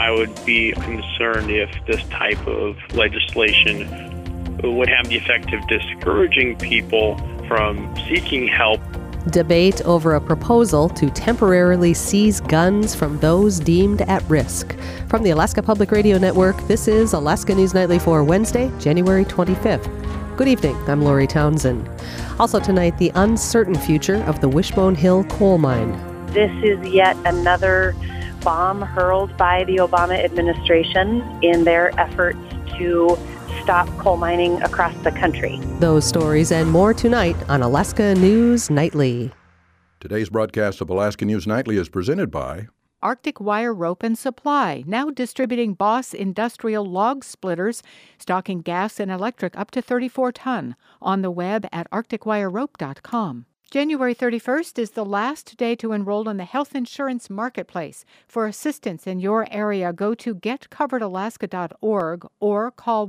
I would be concerned if this type of legislation would have the effect of discouraging people from seeking help. Debate over a proposal to temporarily seize guns from those deemed at risk. From the Alaska Public Radio Network, this is Alaska News Nightly for Wednesday, January 25th. Good evening, I'm Lori Townsend. Also tonight, the uncertain future of the Wishbone Hill coal mine. This is yet another bomb hurled by the Obama administration in their efforts to stop coal mining across the country. Those stories and more tonight on Alaska News Nightly. Today's broadcast of Alaska News Nightly is presented by Arctic Wire Rope and Supply, now distributing Boss Industrial Log Splitters, stocking gas and electric up to 34 ton. On the web at arcticwirerope.com. January 31st is the last day to enroll in the health insurance marketplace. For assistance in your area, go to getcoveredalaska.org or call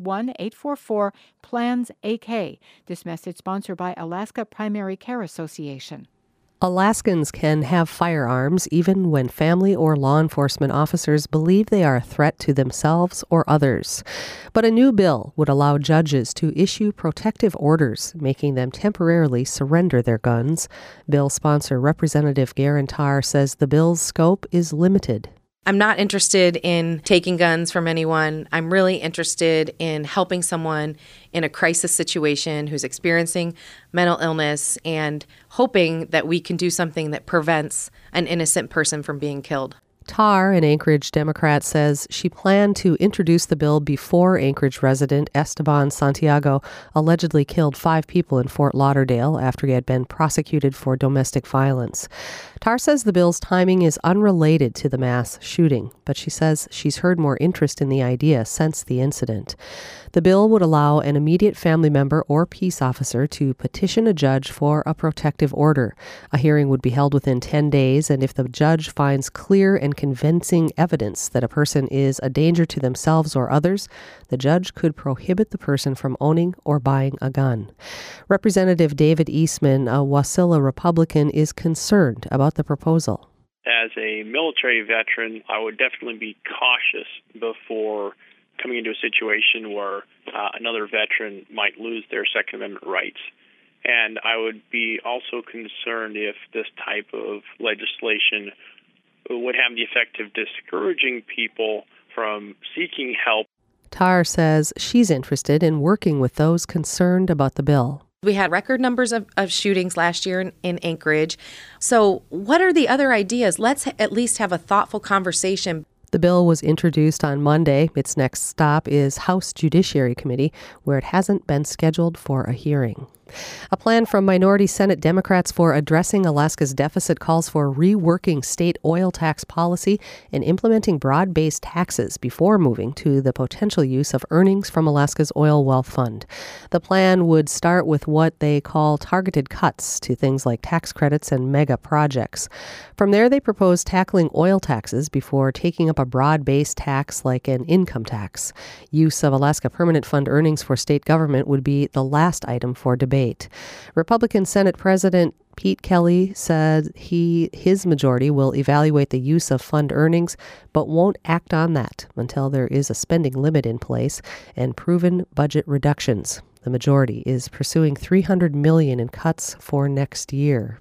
1-844-PLANS-AK. This message sponsored by Alaska Primary Care Association. Alaskans can have firearms even when family or law enforcement officers believe they are a threat to themselves or others. But a new bill would allow judges to issue protective orders, making them temporarily surrender their guns. Bill sponsor Representative Garen Tarr says the bill's scope is limited. I'm not interested in taking guns from anyone. I'm really interested in helping someone in a crisis situation who's experiencing mental illness and hoping that we can do something that prevents an innocent person from being killed. Tarr, an Anchorage Democrat, says she planned to introduce the bill before Anchorage resident Esteban Santiago allegedly killed 5 people in Fort Lauderdale after he had been prosecuted for domestic violence. Tarr says the bill's timing is unrelated to the mass shooting, but she says she's heard more interest in the idea since the incident. The bill would allow an immediate family member or peace officer to petition a judge for a protective order. A hearing would be held within 10 days, and if the judge finds clear and convincing evidence that a person is a danger to themselves or others, the judge could prohibit the person from owning or buying a gun. Representative David Eastman, a Wasilla Republican, is concerned about the proposal. As a military veteran, I would definitely be cautious before coming into a situation where another veteran might lose their Second Amendment rights. And I would be also concerned if this type of legislation would have the effect of discouraging people from seeking help. Tarr says she's interested in working with those concerned about the bill. We had record numbers of shootings last year in Anchorage. So what are the other ideas? Let's at least have a thoughtful conversation. The bill was introduced on Monday. Its next stop is House Judiciary Committee, where it hasn't been scheduled for a hearing. A plan from minority Senate Democrats for addressing Alaska's deficit calls for reworking state oil tax policy and implementing broad-based taxes before moving to the potential use of earnings from Alaska's Oil Wealth Fund. The plan would start with what they call targeted cuts to things like tax credits and mega projects. From there, they propose tackling oil taxes before taking up a broad-based tax like an income tax. Use of Alaska Permanent Fund earnings for state government would be the last item for debate. Republican Senate President Pete Kelly said his majority will evaluate the use of fund earnings, but won't act on that until there is a spending limit in place and proven budget reductions. The majority is pursuing $300 million in cuts for next year.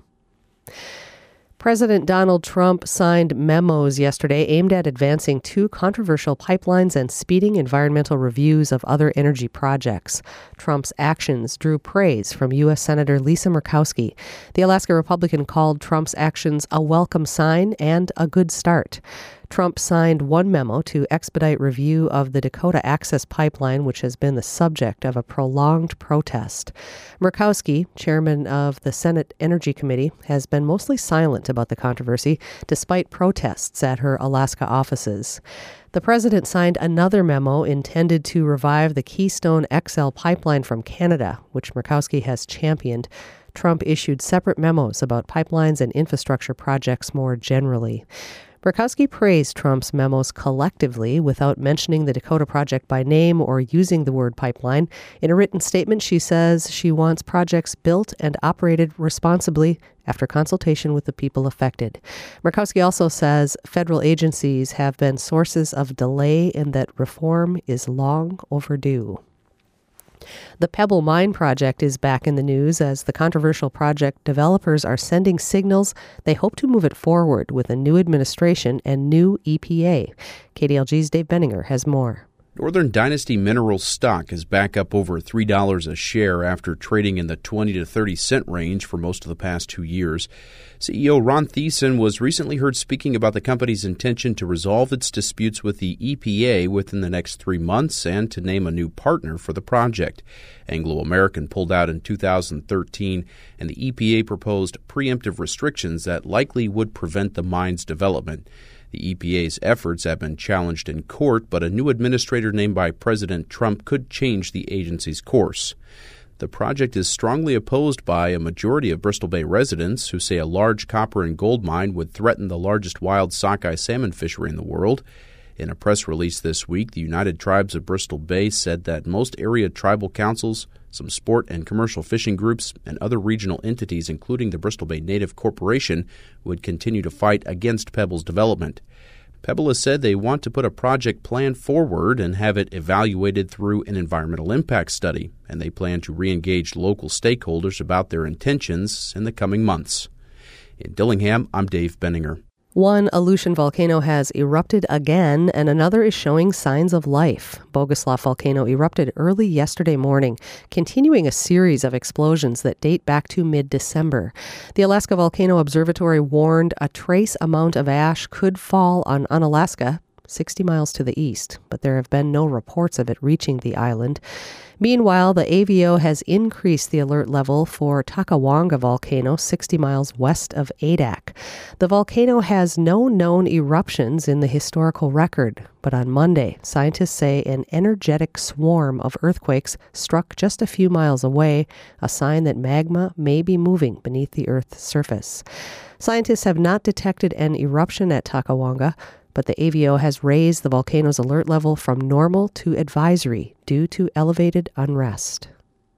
President Donald Trump signed memos yesterday aimed at advancing 2 controversial pipelines and speeding environmental reviews of other energy projects. Trump's actions drew praise from U.S. Senator Lisa Murkowski. The Alaska Republican called Trump's actions a welcome sign and a good start. Trump signed one memo to expedite review of the Dakota Access Pipeline, which has been the subject of a prolonged protest. Murkowski, chairman of the Senate Energy Committee, has been mostly silent about the controversy, despite protests at her Alaska offices. The president signed another memo intended to revive the Keystone XL pipeline from Canada, which Murkowski has championed. Trump issued separate memos about pipelines and infrastructure projects more generally. Murkowski praised Trump's memos collectively without mentioning the Dakota Project by name or using the word pipeline. In a written statement, she says she wants projects built and operated responsibly after consultation with the people affected. Murkowski also says federal agencies have been sources of delay and that reform is long overdue. The Pebble Mine project is back in the news as the controversial project developers are sending signals they hope to move it forward with a new administration and new EPA. KDLG's Dave Benninger has more. Northern Dynasty Minerals stock is back up over $3 a share after trading in the 20 to 30 cent range for most of the past 2 years. CEO Ron Thiessen was recently heard speaking about the company's intention to resolve its disputes with the EPA within the next 3 months and to name a new partner for the project. Anglo American pulled out in 2013, and the EPA proposed preemptive restrictions that likely would prevent the mine's development. The EPA's efforts have been challenged in court, but a new administrator named by President Trump could change the agency's course. The project is strongly opposed by a majority of Bristol Bay residents who say a large copper and gold mine would threaten the largest wild sockeye salmon fishery in the world. In a press release this week, the United Tribes of Bristol Bay said that most area tribal councils, some sport and commercial fishing groups, and other regional entities, including the Bristol Bay Native Corporation, would continue to fight against Pebble's development. Pebble has said they want to put a project plan forward and have it evaluated through an environmental impact study, and they plan to re-engage local stakeholders about their intentions in the coming months. In Dillingham, I'm Dave Benninger. One Aleutian volcano has erupted again, and another is showing signs of life. Boguslav volcano erupted early yesterday morning, continuing a series of explosions that date back to mid-December. The Alaska Volcano Observatory warned a trace amount of ash could fall on Unalaska, 60 miles to the east, but there have been no reports of it reaching the island. Meanwhile, the AVO has increased the alert level for Takawonga volcano, 60 miles west of Adak. The volcano has no known eruptions in the historical record, but on Monday, scientists say an energetic swarm of earthquakes struck just a few miles away, a sign that magma may be moving beneath the Earth's surface. Scientists have not detected an eruption at Takawonga, but the AVO has raised the volcano's alert level from normal to advisory due to elevated unrest.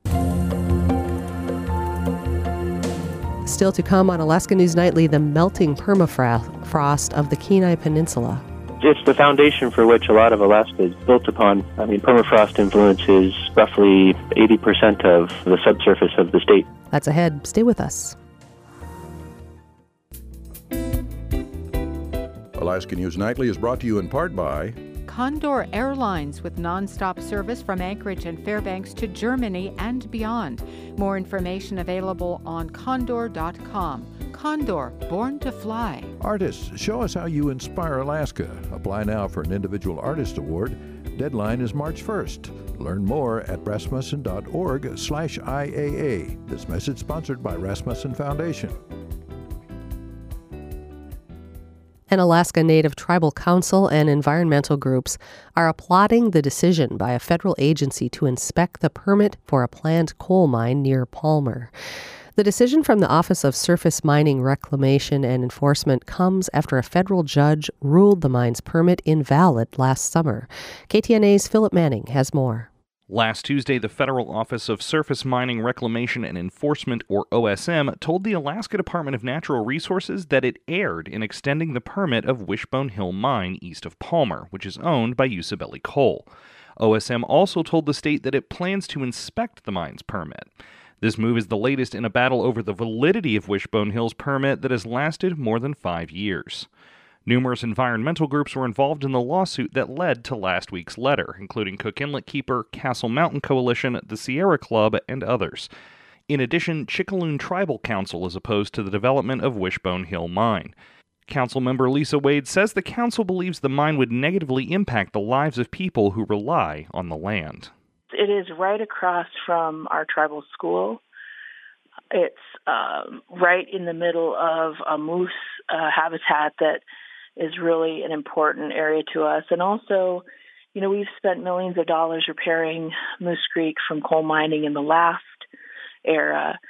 Still to come on Alaska News Nightly, the melting permafrost of the Kenai Peninsula. It's the foundation for which a lot of Alaska is built upon. Permafrost influences roughly 80% of the subsurface of the state. That's ahead. Stay with us. Alaska News Nightly is brought to you in part by Condor Airlines with nonstop service from Anchorage and Fairbanks to Germany and beyond. More information available on condor.com. Condor, born to fly. Artists, show us how you inspire Alaska. Apply now for an Individual Artist Award. Deadline is March 1st. Learn more at rasmussen.org/IAA. This message sponsored by Rasmussen Foundation. An Alaska Native Tribal Council and environmental groups are applauding the decision by a federal agency to inspect the permit for a planned coal mine near Palmer. The decision from the Office of Surface Mining Reclamation and Enforcement comes after a federal judge ruled the mine's permit invalid last summer. KTNA's Philip Manning has more. Last Tuesday, the Federal Office of Surface Mining Reclamation and Enforcement, or OSM, told the Alaska Department of Natural Resources that it erred in extending the permit of Wishbone Hill Mine east of Palmer, which is owned by Usabelli Coal. OSM also told the state that it plans to inspect the mine's permit. This move is the latest in a battle over the validity of Wishbone Hill's permit that has lasted more than 5 years. Numerous environmental groups were involved in the lawsuit that led to last week's letter, including Cook Inlet Keeper, Castle Mountain Coalition, the Sierra Club, and others. In addition, Chickaloon Tribal Council is opposed to the development of Wishbone Hill Mine. Council member Lisa Wade says the council believes the mine would negatively impact the lives of people who rely on the land. It is right across from our tribal school. It's right in the middle of a moose habitat that is really an important area to us. And also, we've spent millions of dollars repairing Moose Creek from coal mining in the last era.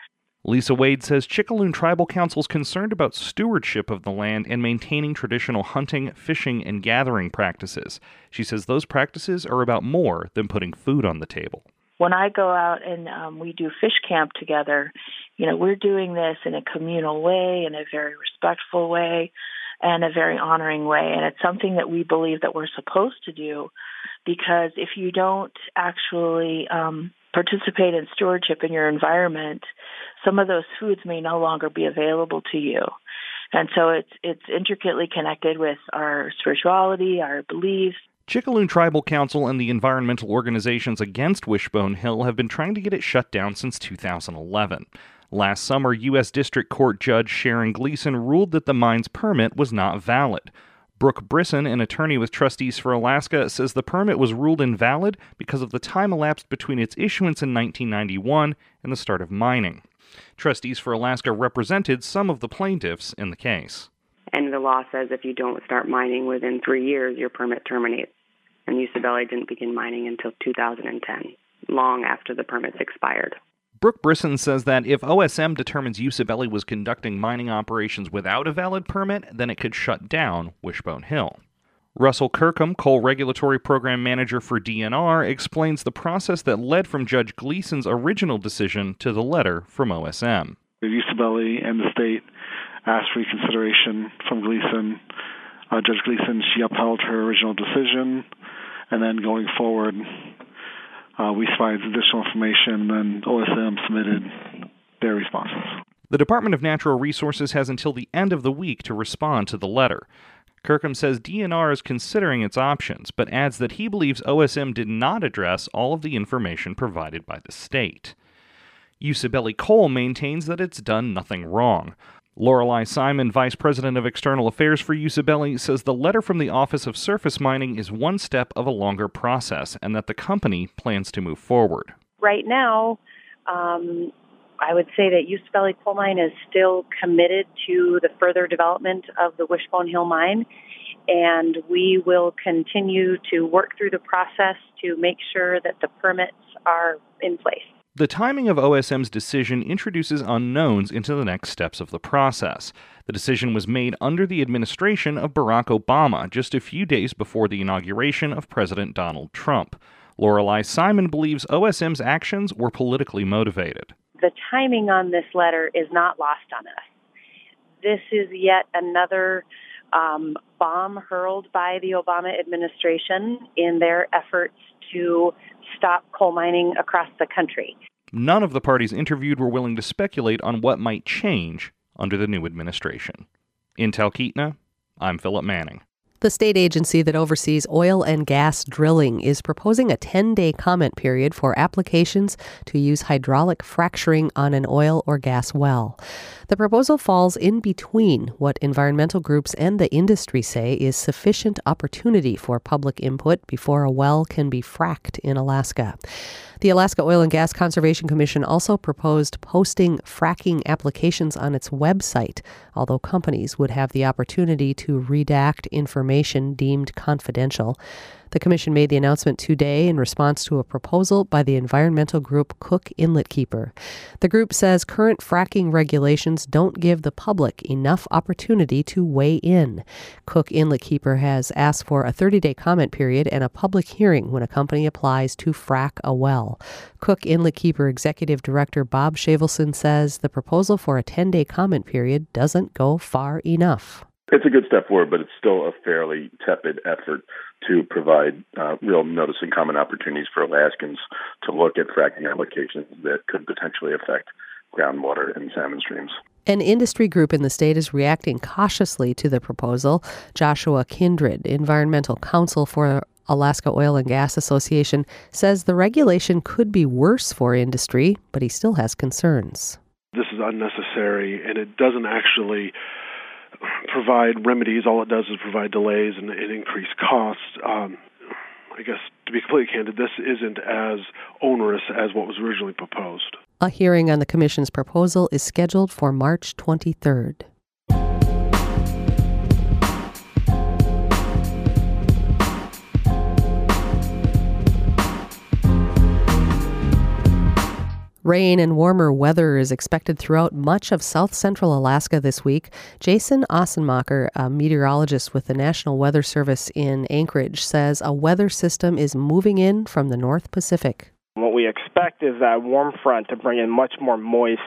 Lisa Wade says Chickaloon Tribal Council is concerned about stewardship of the land and maintaining traditional hunting, fishing, and gathering practices. She says those practices are about more than putting food on the table. When I go out and we do fish camp together, we're doing this in a communal way, in a very respectful way, and a very honoring way. And it's something that we believe that we're supposed to do, because if you don't actually participate in stewardship in your environment, some of those foods may no longer be available to you. And so it's intricately connected with our spirituality, our beliefs. Chickaloon Tribal Council and the environmental organizations against Wishbone Hill have been trying to get it shut down since 2011. Last summer, U.S. District Court Judge Sharon Gleason ruled that the mine's permit was not valid. Brooke Brisson, an attorney with Trustees for Alaska, says the permit was ruled invalid because of the time elapsed between its issuance in 1991 and the start of mining. Trustees for Alaska represented some of the plaintiffs in the case. And the law says if you don't start mining within 3 years, your permit terminates. And UC didn't begin mining until 2010, long after the permits expired. Brooke Brisson says that if OSM determines UC was conducting mining operations without a valid permit, then it could shut down Wishbone Hill. Russell Kirkham, Coal Regulatory Program Manager for DNR, explains the process that led from Judge Gleason's original decision to the letter from OSM. UC and the state asked for reconsideration from Gleason. Judge Gleason, she upheld her original decision, and then going forward, we provided additional information, and then OSM submitted their responses. The Department of Natural Resources has until the end of the week to respond to the letter. Kirkham says DNR is considering its options, but adds that he believes OSM did not address all of the information provided by the state. UC Coal maintains that it's done nothing wrong. Lorelei Simon, Vice President of External Affairs for UC says the letter from the Office of Surface Mining is one step of a longer process and that the company plans to move forward. Right now, I would say that UC Coal Mine is still committed to the further development of the Wishbone Hill mine, and we will continue to work through the process to make sure that the permits are in place. The timing of OSM's decision introduces unknowns into the next steps of the process. The decision was made under the administration of Barack Obama, just a few days before the inauguration of President Donald Trump. Lorelei Simon believes OSM's actions were politically motivated. The timing on this letter is not lost on us. This is yet another bomb hurled by the Obama administration in their efforts to stop coal mining across the country. None of the parties interviewed were willing to speculate on what might change under the new administration. In Talkeetna, I'm Philip Manning. The state agency that oversees oil and gas drilling is proposing a 10-day comment period for applications to use hydraulic fracturing on an oil or gas well. The proposal falls in between what environmental groups and the industry say is sufficient opportunity for public input before a well can be fracked in Alaska. The Alaska Oil and Gas Conservation Commission also proposed posting fracking applications on its website, although companies would have the opportunity to redact information deemed confidential. The commission made the announcement today in response to a proposal by the environmental group Cook Inlet Keeper. The group says current fracking regulations don't give the public enough opportunity to weigh in. Cook Inlet Keeper has asked for a 30-day comment period and a public hearing when a company applies to frack a well. Cook Inlet Keeper Executive Director Bob Shavelson says the proposal for a 10-day comment period doesn't go far enough. It's a good step forward, but it's still a fairly tepid effort to provide real notice and comment opportunities for Alaskans to look at fracking applications that could potentially affect groundwater and salmon streams. An industry group in the state is reacting cautiously to the proposal. Joshua Kindred, environmental counsel for Alaska Oil and Gas Association, says the regulation could be worse for industry, but he still has concerns. This is unnecessary, and it doesn't actually provide remedies. All it does is provide delays and increase costs. I guess, to be completely candid, this isn't as onerous as what was originally proposed. A hearing on the commission's proposal is scheduled for March 23rd. Rain and warmer weather is expected throughout much of south central Alaska this week. Jason Ossenmacher, a meteorologist with the National Weather Service in Anchorage, says a weather system is moving in from the North Pacific. What we expect is that warm front to bring in much more moist,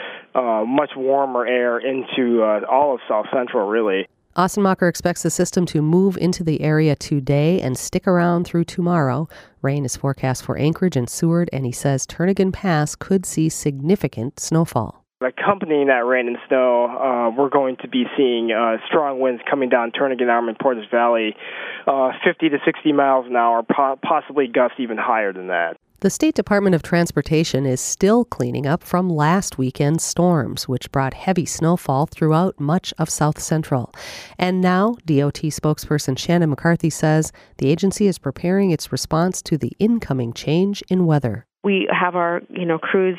much warmer air into all of south central, really. Ossenmacher expects the system to move into the area today and stick around through tomorrow. Rain is forecast for Anchorage and Seward, and he says Turnagain Pass could see significant snowfall. Accompanying that rain and snow, we're going to be seeing strong winds coming down Turnagain Arm and Portage Valley, 50 to 60 miles an hour, possibly gusts even higher than that. The State Department of Transportation is still cleaning up from last weekend's storms, which brought heavy snowfall throughout much of South Central. And now, DOT spokesperson Shannon McCarthy says the agency is preparing its response to the incoming change in weather. We have our, crews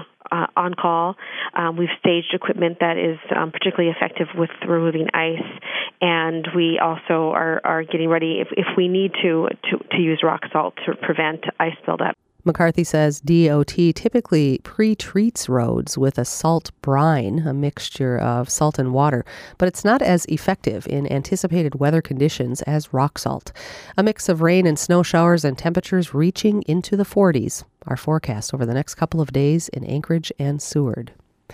on call. We've staged equipment that is particularly effective with removing ice, and we also are getting ready if we need to use rock salt to prevent ice buildup. McCarthy says DOT typically pre-treats roads with a salt brine, a mixture of salt and water, but it's not as effective in anticipated weather conditions as rock salt. A mix of rain and snow showers and temperatures reaching into the 40s are forecast over the next couple of days in Anchorage and Seward.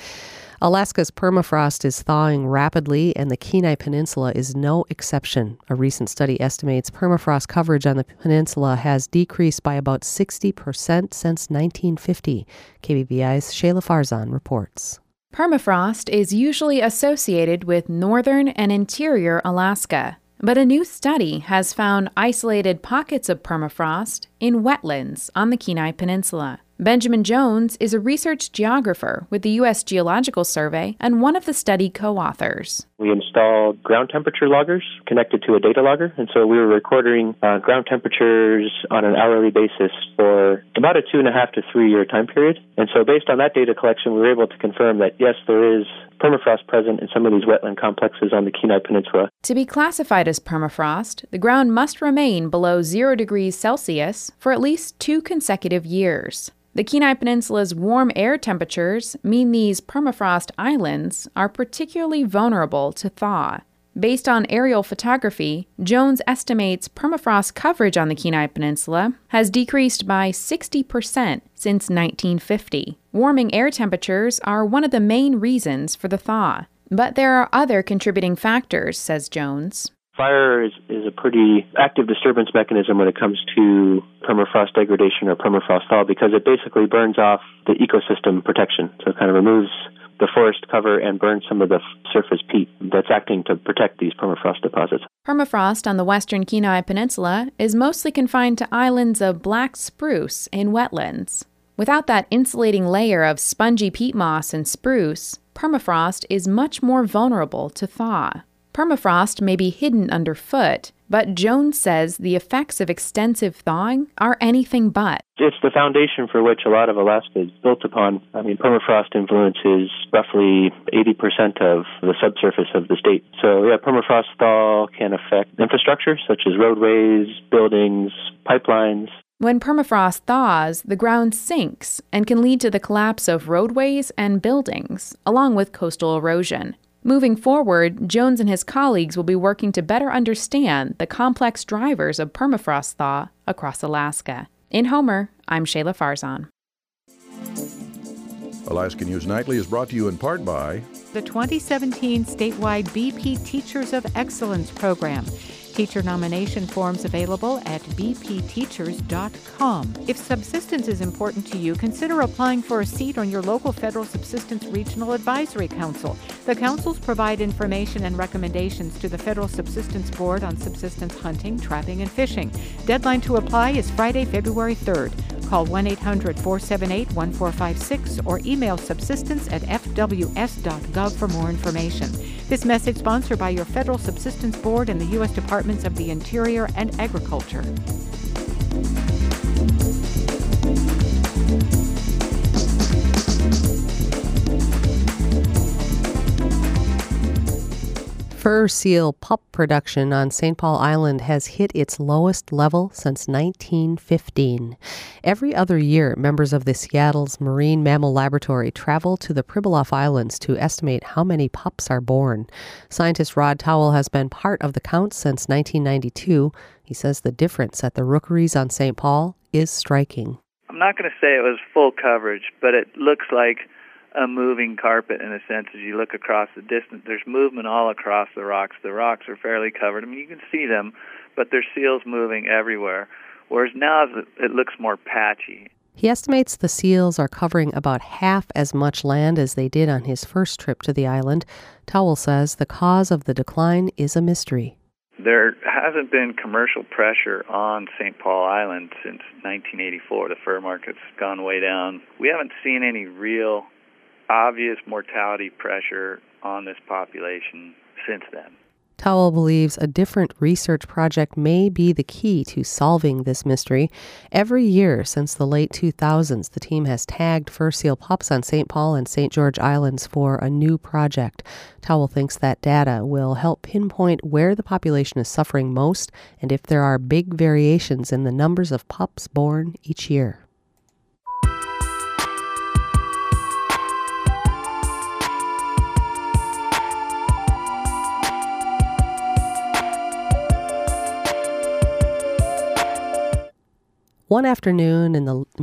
Alaska's permafrost is thawing rapidly, and the Kenai Peninsula is no exception. A recent study estimates permafrost coverage on the peninsula has decreased by about 60% since 1950. KBBI's Shayla Farzan reports. Permafrost is usually associated with northern and interior Alaska, but a new study has found isolated pockets of permafrost in wetlands on the Kenai Peninsula. Benjamin Jones is a research geographer with the U.S. Geological Survey and one of the study co-authors. We installed ground temperature loggers connected to a data logger, and so we were recording ground temperatures on an hourly basis for about a 2.5 to 3 year time period. And so based on that data collection, we were able to confirm that, yes, there is permafrost present in some of these wetland complexes on the Kenai Peninsula. To be classified as permafrost, the ground must remain below 0 degrees Celsius for at least 2 consecutive years. The Kenai Peninsula's warm air temperatures mean these permafrost islands are particularly vulnerable to thaw. Based on aerial photography, Jones estimates permafrost coverage on the Kenai Peninsula has decreased by 60% since 1950. Warming air temperatures are one of the main reasons for the thaw. But there are other contributing factors, says Jones. Fire is a pretty active disturbance mechanism when it comes to permafrost degradation or permafrost thaw because it basically burns off the ecosystem protection. So it kind of removes the forest cover and burns some of the surface peat that's acting to protect these permafrost deposits. Permafrost on the western Kenai Peninsula is mostly confined to islands of black spruce in wetlands. Without that insulating layer of spongy peat moss and spruce, permafrost is much more vulnerable to thaw. Permafrost may be hidden underfoot, but Jones says the effects of extensive thawing are anything but. It's the foundation for which a lot of Alaska is built upon. Permafrost influences roughly 80% of the subsurface of the state. So, permafrost thaw can affect infrastructure such as roadways, buildings, pipelines. When permafrost thaws, the ground sinks and can lead to the collapse of roadways and buildings, along with coastal erosion. Moving forward, Jones and his colleagues will be working to better understand the complex drivers of permafrost thaw across Alaska. In Homer, I'm Shayla Farzan. Alaska News Nightly is brought to you in part by the 2017 statewide BP Teachers of Excellence program. Teacher nomination forms available at bpteachers.com. If subsistence is important to you, consider applying for a seat on your local Federal Subsistence Regional Advisory Council. The councils provide information and recommendations to the Federal Subsistence Board on subsistence hunting, trapping, and fishing. Deadline to apply is Friday, February 3rd. Call 1-800-478-1456 or email subsistence@fws.gov for more information. This message sponsored by your Federal Subsistence Board and the U.S. Departments of the Interior and Agriculture. Fur seal pup production on St. Paul Island has hit its lowest level since 1915. Every other year, members of the Seattle's Marine Mammal Laboratory travel to the Pribilof Islands to estimate how many pups are born. Scientist Rod Towell has been part of the count since 1992. He says the difference at the rookeries on St. Paul is striking. I'm not going to say it was full coverage, but it looks like a moving carpet in a sense. As you look across the distance, there's movement all across the rocks. The rocks are fairly covered. I mean, you can see them, but there's seals moving everywhere, whereas now it looks more patchy. He estimates the seals are covering about half as much land as they did on his first trip to the island. Towell says the cause of the decline is a mystery. There hasn't been commercial pressure on St. Paul Island since 1984. The fur market's gone way down. We haven't seen any real obvious mortality pressure on this population since then. Towell believes a different research project may be the key to solving this mystery. Every year since the late 2000s, the team has tagged fur seal pups on St. Paul and St. George Islands for a new project. Towell thinks that data will help pinpoint where the population is suffering most and if there are big variations in the numbers of pups born each year. One afternoon in the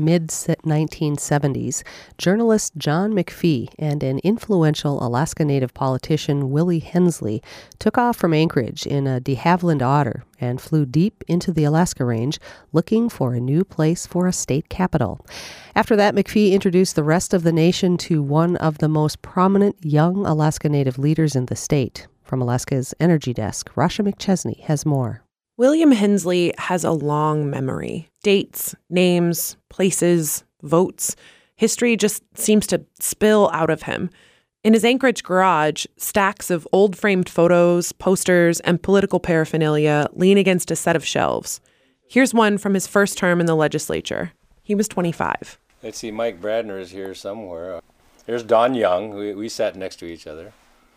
mid-1970s, journalist John McPhee and an influential Alaska Native politician, Willie Hensley, took off from Anchorage in a de Havilland Otter and flew deep into the Alaska Range looking for a new place for a state capital. After that, McPhee introduced the rest of the nation to one of the most prominent young Alaska Native leaders in the state. From Alaska's Energy Desk, Rasha McChesney has more. William Hensley has a long memory. Dates, names, places, votes. History just seems to spill out of him. In his Anchorage garage, stacks of old framed photos, posters, and political paraphernalia lean against a set of shelves. Here's one from his first term in the legislature. He was 25. Let's see, Mike Bradner is here somewhere. There's Don Young. We sat next to each other.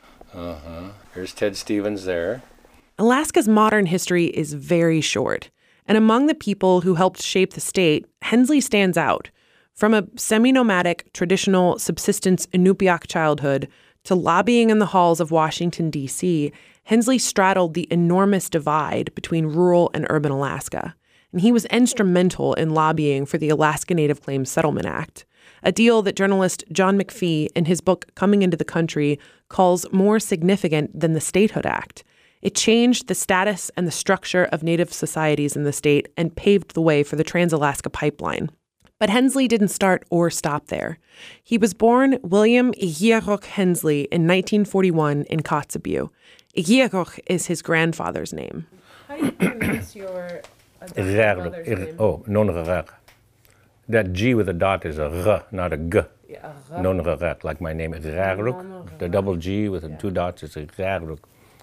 There's Ted Stevens there. Alaska's modern history is very short, and among the people who helped shape the state, Hensley stands out. From a semi-nomadic, traditional subsistence Inupiaq childhood to lobbying in the halls of Washington, D.C., Hensley straddled the enormous divide between rural and urban Alaska, and he was instrumental in lobbying for the Alaska Native Claims Settlement Act, a deal that journalist John McPhee, in his book Coming into the Country, calls more significant than the Statehood Act. It changed the status and the structure of Native societies in the state and paved the way for the Trans-Alaska Pipeline. But Hensley didn't start or stop there. He was born William Igiarok Hensley in 1941 in Kotzebue. Igiarok is his grandfather's name. How do you pronounce your grandfather's name? Nonrarek. That G with a dot is a R, not a G. Nonrarek, like my name is Raruk. The double G with the two dots is a Raruk.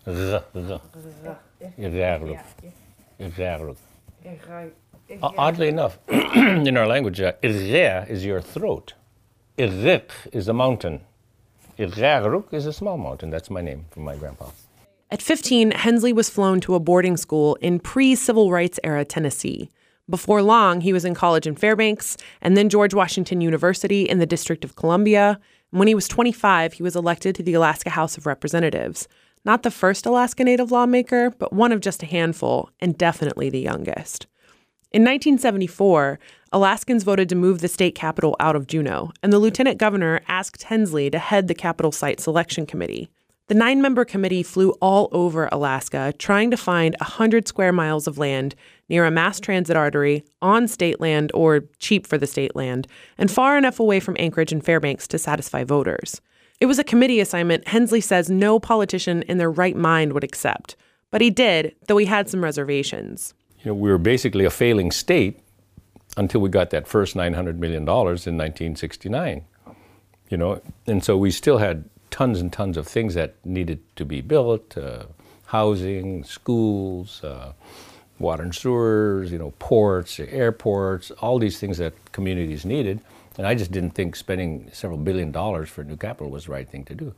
Oddly enough, in our language, Irre is your throat. Irrik is a mountain. Irraruk is a small mountain. That's my name from my grandpa. At 15, Hensley was flown to a boarding school in pre-civil rights era Tennessee. Before long, he was in college in Fairbanks and then George Washington University in the District of Columbia. And when he was 25, he was elected to the Alaska House of Representatives. Not the first Alaska Native lawmaker, but one of just a handful, and definitely the youngest. In 1974, Alaskans voted to move the state capital out of Juneau, and the lieutenant governor asked Hensley to head the capital site selection committee. The 9-member committee flew all over Alaska, trying to find 100 square miles of land near a mass transit artery, on state land or cheap for the state land, and far enough away from Anchorage and Fairbanks to satisfy voters. It was a committee assignment Hensley says no politician in their right mind would accept. But he did, though he had some reservations. We were basically a failing state until we got that first $900 million in 1969. And so we still had tons and tons of things that needed to be built, housing, schools, water and sewers, ports, airports, all these things that communities needed. And I just didn't think spending several $1 billion for a new capital was the right thing to do.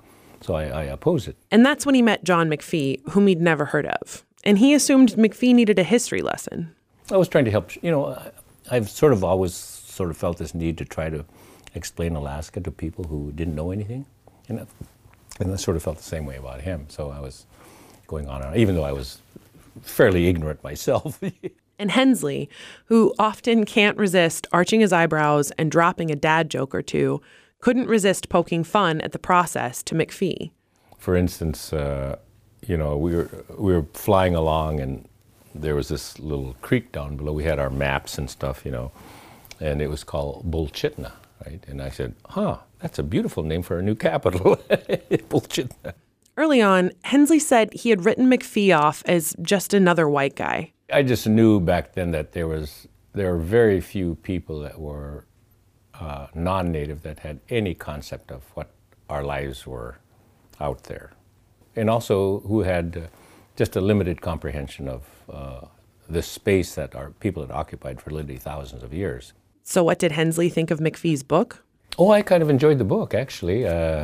So I oppose it. And that's when he met John McPhee, whom he'd never heard of. And he assumed McPhee needed a history lesson. I was trying to help, I've always felt this need to try to explain Alaska to people who didn't know anything. And I sort of felt the same way about him. So I was going on, even though I was fairly ignorant myself. And Hensley, who often can't resist arching his eyebrows and dropping a dad joke or two, couldn't resist poking fun at the process to McPhee. For instance, we were flying along, and there was this little creek down below. We had our maps and stuff, and it was called Bulchitna, right? And I said, that's a beautiful name for a new capital, Bulchitna. Early on, Hensley said he had written McPhee off as just another white guy. I just knew back then that there were very few people that were non-native that had any concept of what our lives were out there, and also who had just a limited comprehension of the space that our people had occupied for literally thousands of years. So what did Hensley think of McPhee's book? Oh, I kind of enjoyed the book, actually.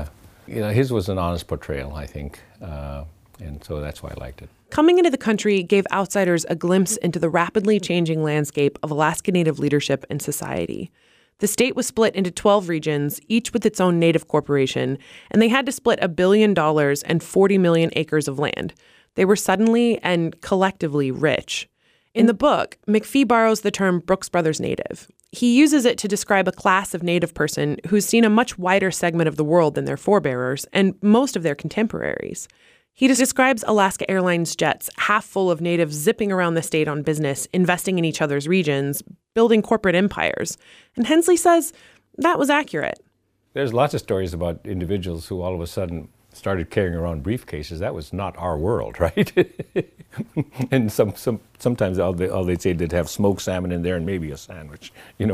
His was an honest portrayal, I think, and so that's why I liked it. Coming into the country gave outsiders a glimpse into the rapidly changing landscape of Alaska Native leadership and society. The state was split into 12 regions, each with its own Native corporation, and they had to split $1 billion and 40 million acres of land. They were suddenly and collectively rich. In the book, McPhee borrows the term Brooks Brothers Native. He uses it to describe a class of Native person who's seen a much wider segment of the world than their forebearers and most of their contemporaries. He describes Alaska Airlines jets half full of natives zipping around the state on business, investing in each other's regions, building corporate empires. And Hensley says that was accurate. There's lots of stories about individuals who all of a sudden started carrying around briefcases. That was not our world, right? And sometimes all they'd say they'd have smoked salmon in there and maybe a sandwich,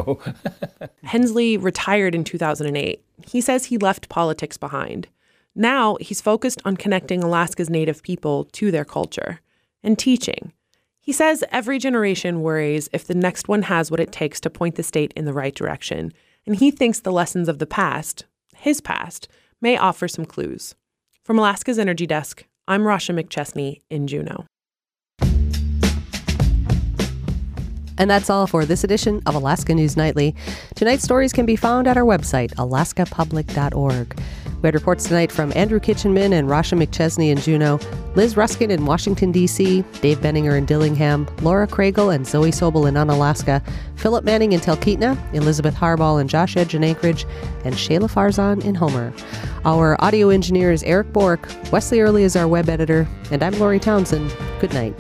Hensley retired in 2008. He says he left politics behind. Now he's focused on connecting Alaska's Native people to their culture and teaching. He says every generation worries if the next one has what it takes to point the state in the right direction, and he thinks the lessons of the past, his past, may offer some clues. From Alaska's Energy Desk, I'm Rasha McChesney in Juneau. And that's all for this edition of Alaska News Nightly. Tonight's stories can be found at our website, alaskapublic.org. We had reports tonight from Andrew Kitchenman and Rasha McChesney in Juneau, Liz Ruskin in Washington, D.C., Dave Benninger in Dillingham, Laura Kragel and Zoe Sobel in Unalaska, Philip Manning in Talkeetna, Elizabeth Harbaugh and Josh Edge in Anchorage, and Shayla Farzan in Homer. Our audio engineer is Eric Bork, Wesley Early is our web editor, and I'm Lori Townsend. Good night.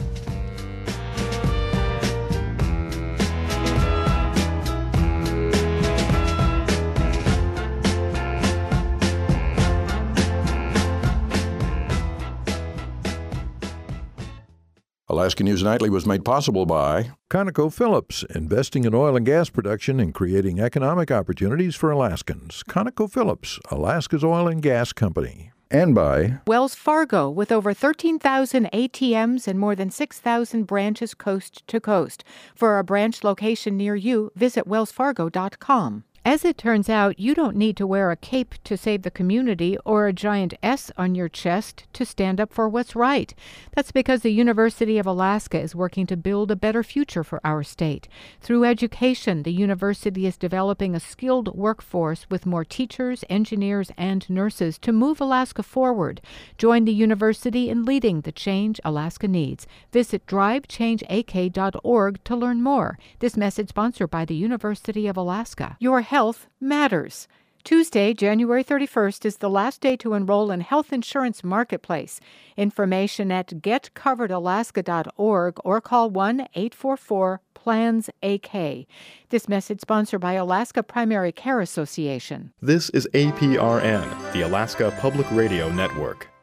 Alaska News Nightly was made possible by ConocoPhillips, investing in oil and gas production and creating economic opportunities for Alaskans. ConocoPhillips, Alaska's oil and gas company. And by Wells Fargo, with over 13,000 ATMs and more than 6,000 branches coast to coast. For a branch location near you, visit wellsfargo.com. As it turns out, you don't need to wear a cape to save the community or a giant S on your chest to stand up for what's right. That's because the University of Alaska is working to build a better future for our state. Through education, the university is developing a skilled workforce with more teachers, engineers, and nurses to move Alaska forward. Join the university in leading the change Alaska needs. Visit drivechangeak.org to learn more. This message sponsored by the University of Alaska. Your health matters. Tuesday, January 31st, is the last day to enroll in Health Insurance Marketplace. Information at getcoveredalaska.org or call 1-844-PLANS-AK. This message sponsored by Alaska Primary Care Association. This is APRN, the Alaska Public Radio Network.